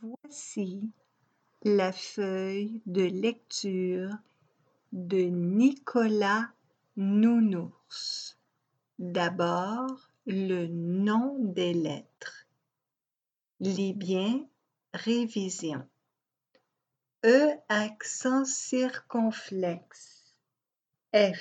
Voici la feuille de lecture de Nicolas Nounours. D'abord, le nom des lettres. Lis bien, révision. E accent circonflexe. F,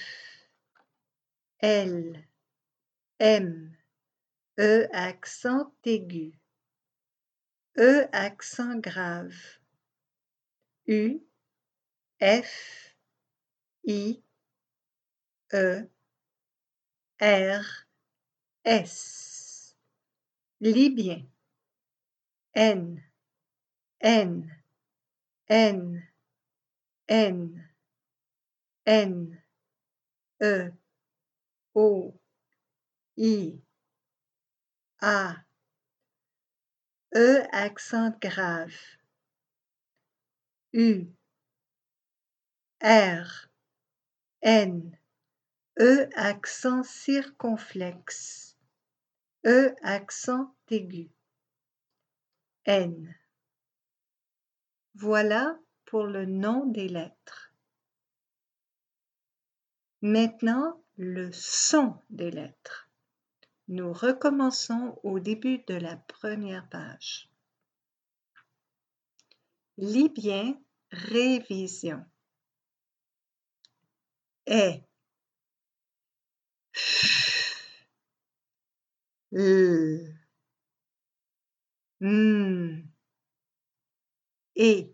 L, M. E accent aigu. E accent grave. U, F, I, E, R, S. Lis bien. N, N, N, N, N, E, O, I, A. E accent grave. U, R, N. E accent circonflexe. E accent aigu. N. Voilà pour le nom des lettres. Maintenant, le son des lettres. Nous recommençons au début de la première page. Lis bien, révision. E, L, M, E,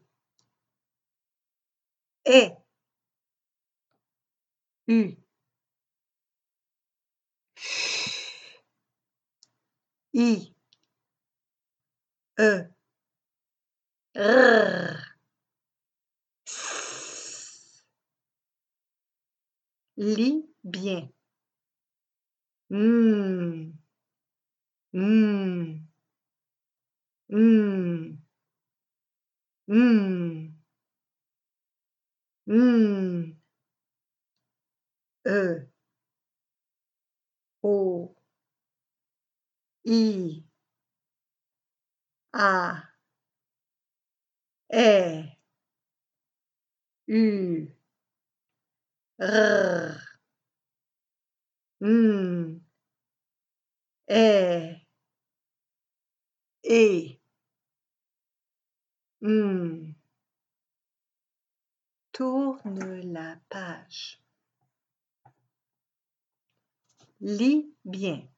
U, I, E, R, S. Lis bien. M, M, M, M, M, E, O, I, A, E, U, R, M, E, M. Tourne la page. Lis bien.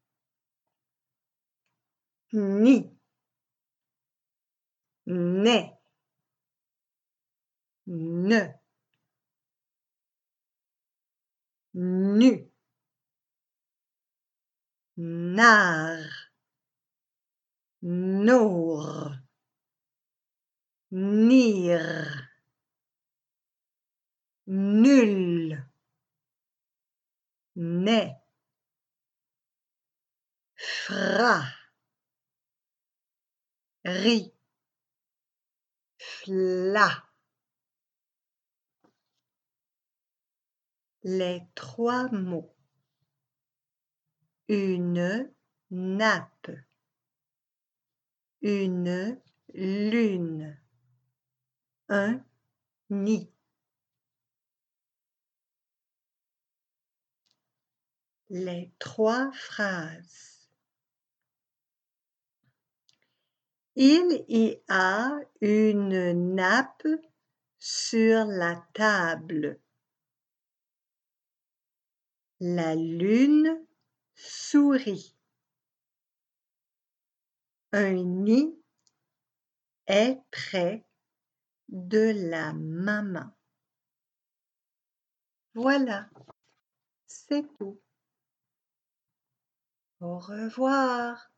Ni, ne, ne, nu, nar, nour, nir, nul, ne, fra, ri, fla. Les trois mots. Une nappe, une lune, un nid. Les trois phrases. Il y a une nappe sur la table. La lune sourit. Un nid est près de la maman. Voilà, c'est tout. Au revoir.